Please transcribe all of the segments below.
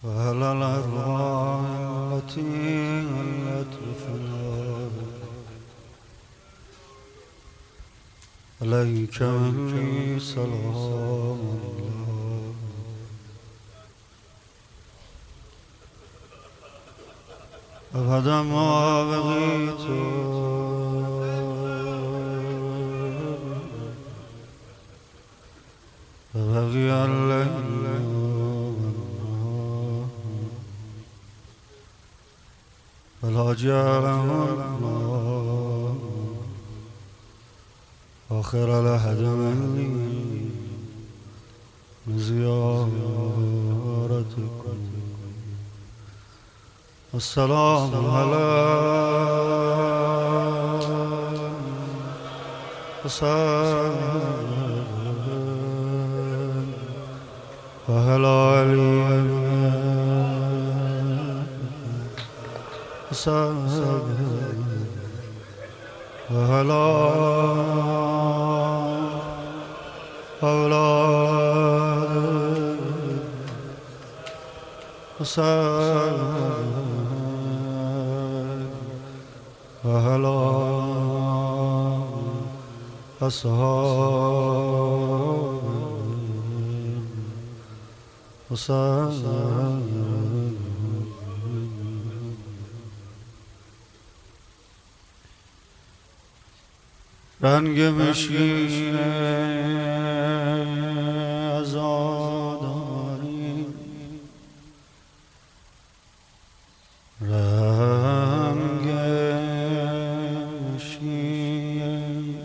وهل الأرواح التي هلت بفناء عليك مني سلام الله. أبدا ما بغيت بغي الليل فلا جعله الله آخر لحد مني من زيارتكم. السلام على حسين وأهل علي حسين وأهل أولاد حسين وأهل أصحاب حسين. رنگ مشکین عزاداری، رنگ مشکین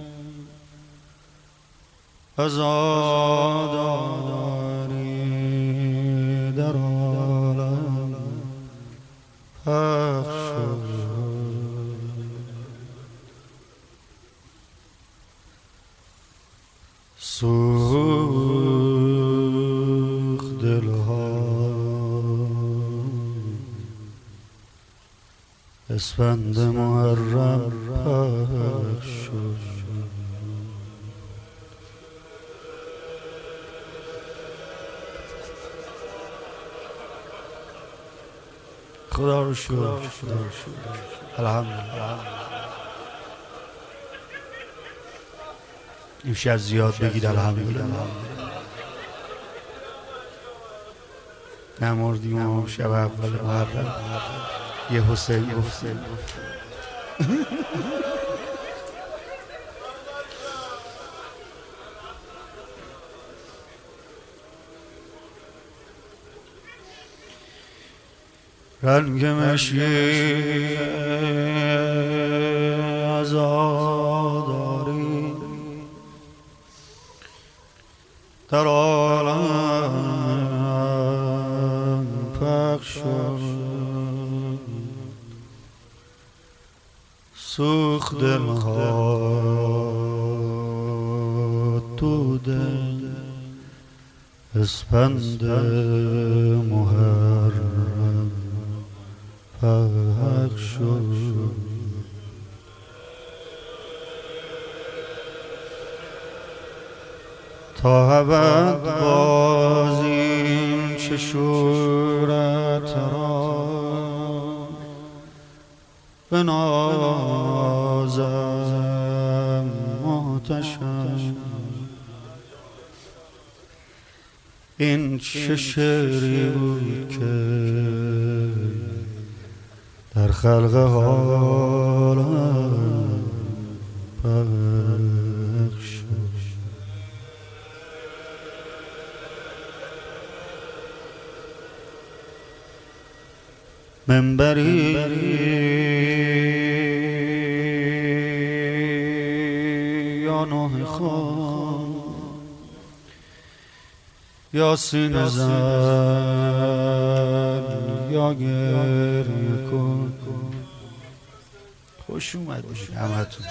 عزاداری در عالم پخش شد. سوخت دلها اسفند محرم پخش شد. خدا رو شکر، الحمدلله. امشب زیاد بگید الحمدلله. نمردیم و شب اول محرم یه حسین گفتیم. رنگ مشکی عزاداری در عالم پخش شد. سوخت دلها تو دل اسپند محرم پخش شد. تا ابد بازیم چه شورت را بنازم محتشم. این چه شعری بود که در خلق حالم پخش شد. منبری یا نوح خان یا سینه زن یا گریه کن. خوش اومدید همتون.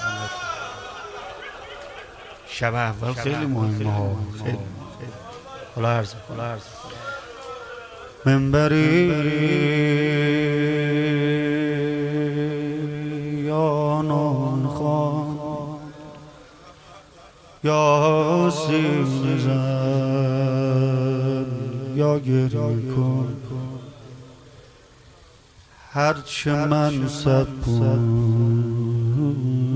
شب اول خیلی مهمه ها، خیلی حالا عرض منبری یا نوح خان یا سینه زن یا گریه کن. هرچه منصب بود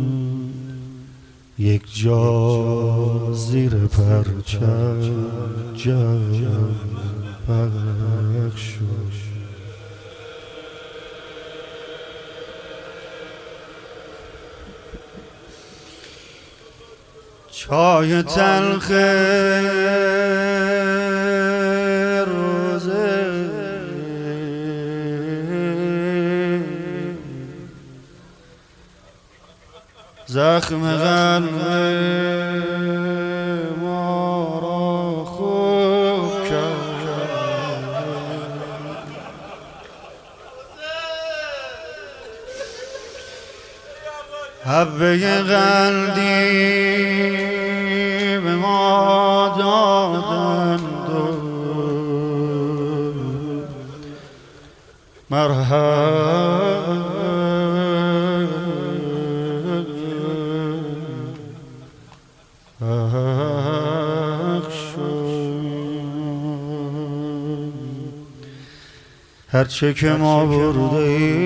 یک جا زیر پرچم پخش شد. چای تلخ روزه زخم قلب ما را خوب کرد. حبه قلبی به ما دادند و مرهم هرچه که ما برده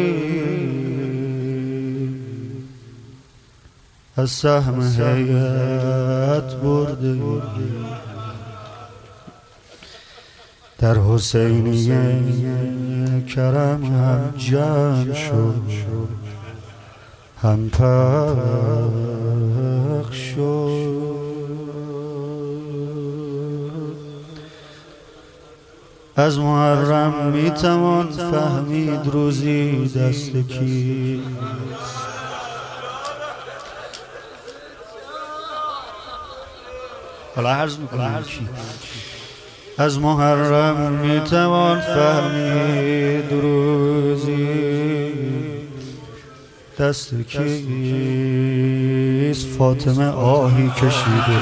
ایم از سهم هیئت برده در حسینیه کرم هم جمع شد هم پخش شد. از محرم میتوان فهمید روزی دست کیست. حالا عرض میکنم از محرم میتوان فهمید روزی دست کیست. فاطمه آهی کشیده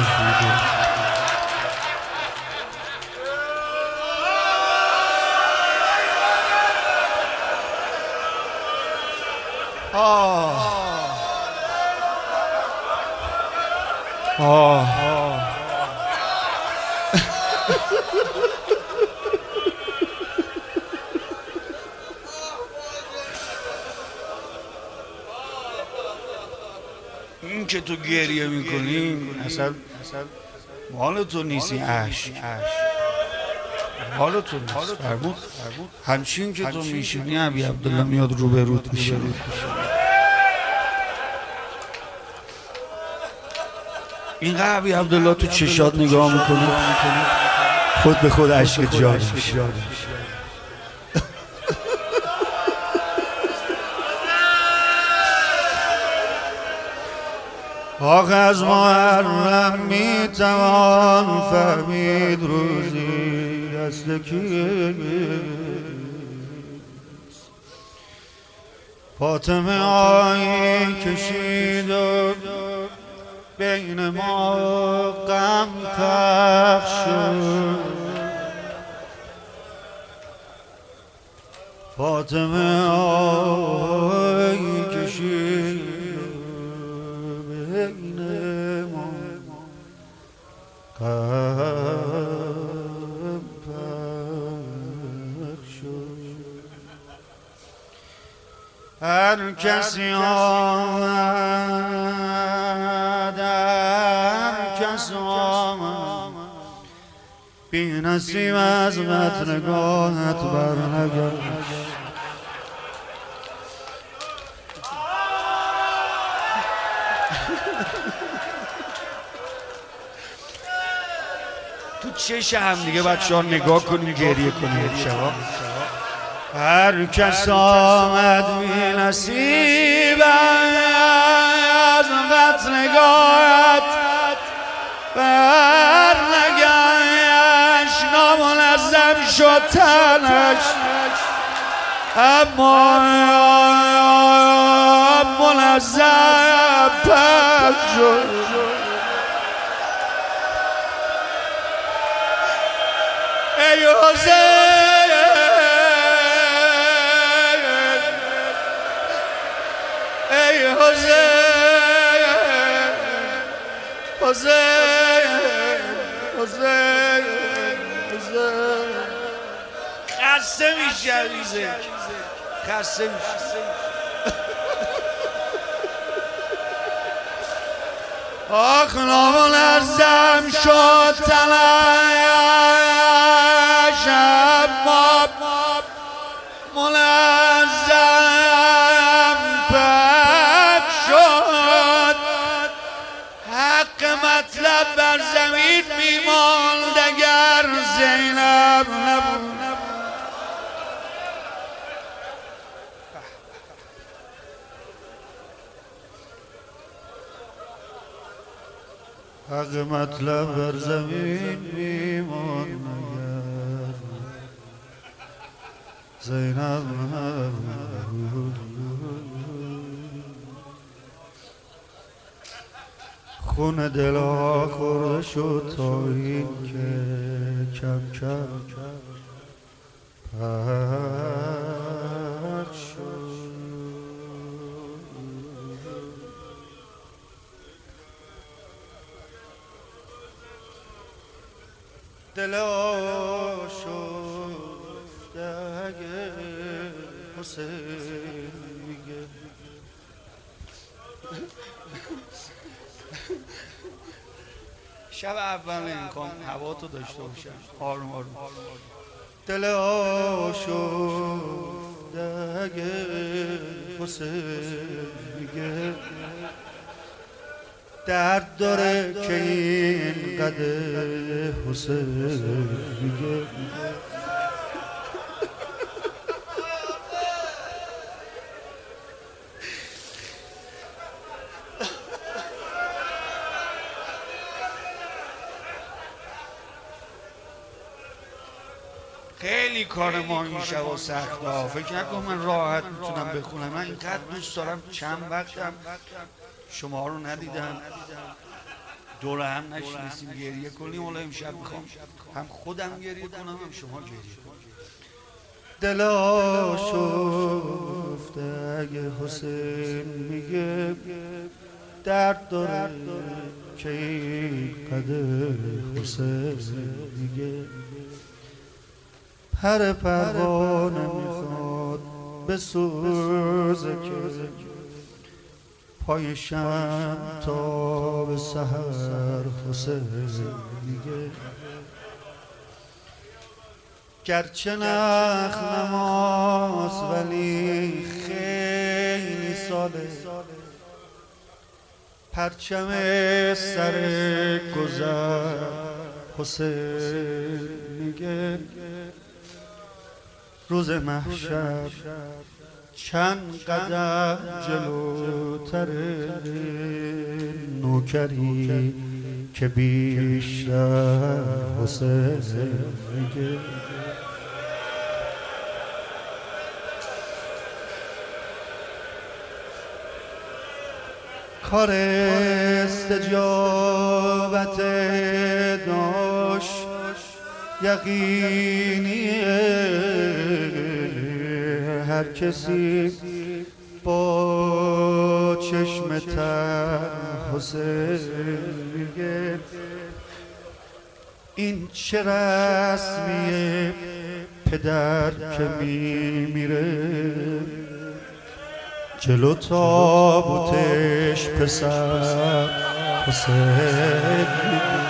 این که تو گریه میکنی اصلا مال تو نیستی. عشق مال تو نیست. همچین که تو میشینی ابی عبدالله میاد رو به رود میشه. اینقدر ابی عبدالله تو چشات نگاه میکنی خود به خود عشق جاری میشه. آخ از محرم میتوان فهمید روزی دست کیست. فاطمه آهی کشید و بین ما غم پخش شد. فاطمه آهی کشید بین ما غم پخش شد. هر کسی آمد بی نصیب از قتلگاهت برنگشت. تو چش هم دیگه بچه ها نگاه کنیم گریه کنیم شبا. هر کس آمد بی نصیب از قتلگاهت برنگشت. نامنظم شد تنش اما منظم پاک شد. ای حسین ای حسین حسین حسین خسته میشه خسته میشه. آخ نامنظم شد تنش شب منظم پک شد، حق مطلب بر زمین میماند اگر زینب نبود. حق مطلب بر زمین میماند اگر زینب نبود. خون دلا خورده شد تا این که کم کم پخ شد. دلا شفته اگه حسین میگه شب اول امکان هوا تو داشته باشم آروم آروم. دل آشفته اگه حسین میگه درد داره که این قدر حسین میگه. خیلی کار ما این شب سخته ها. فکر نکن من راحت میتونم بخونم. من اینقدر دوست دارم چند وقتم شما رو ندیدم، دور هم نشینستیم گریه کنیم. حالا امشب میخوام هم خودم گریه کنم هم شما گریه کنم. دلا شفته اگه حسین میگه درد داره که این قدر حسین میگه. پر پروانه میخواد به سوزه که پای شم تا به سحر حسین میگه. گرچه نخ نماز ولی خیلی ساله پرچم سر گذر حسین میگه. روز محشر چند قدم جلوتر نوکری که بیشتر حسین میگه. کار استجابت داشت یقینیه. هر کسی با چشم تر حسین میگه. این چه رسمیه پدر که میمیره جلو تابوتش پسر حسین میگه.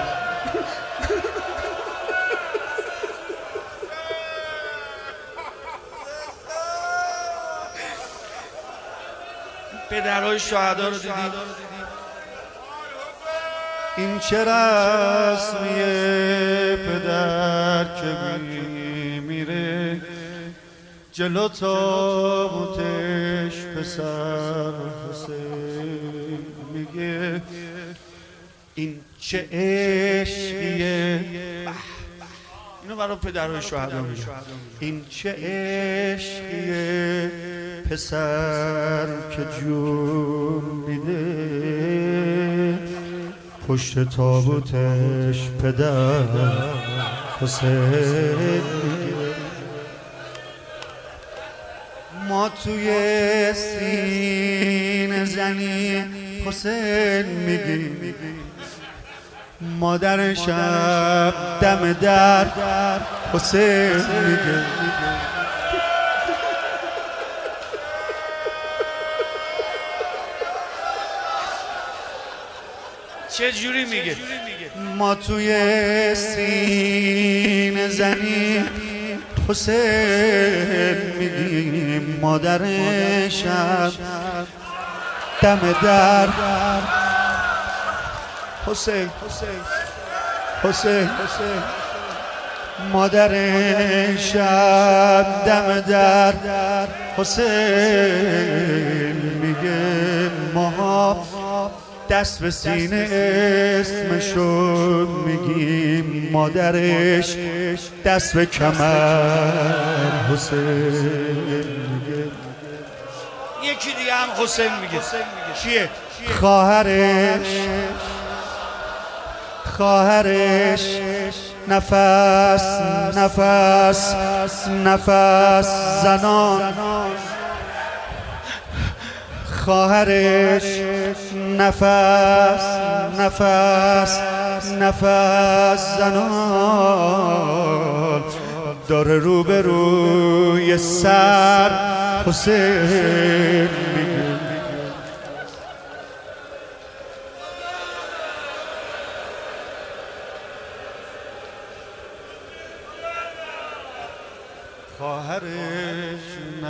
پدرهای شهدا رو دیدیم. این چه رسمیه پدر که میمیره جلو تابوتش پسر حسین میگه. این چه عشقیه. اینو برای پدرهای شهدا میگه. این چه عشقیه پسر که جون میده پشت تابوتش پدر حسین میگه. ما توی سینه زنی حسین میگیم. مادر شب دم در حسین میگه. چه جوری میگه؟ ما توی سینه زنی حسین میگیم، مادرشم دم در حسین حسین مادرشم دم در حسین میگه، ما دست به سینه اسمشو میگیم، مادرش دست به کمر حسین میگه. یکی دیگه هم حسین میگه. کیه؟ خواهرش نفس زنان، خواهرش نفس زنان، داره روبروی سر حسین میگه. خواهرش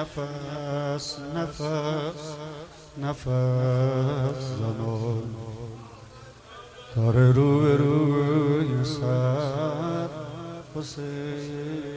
نفس زنان، داره روی سر حسین.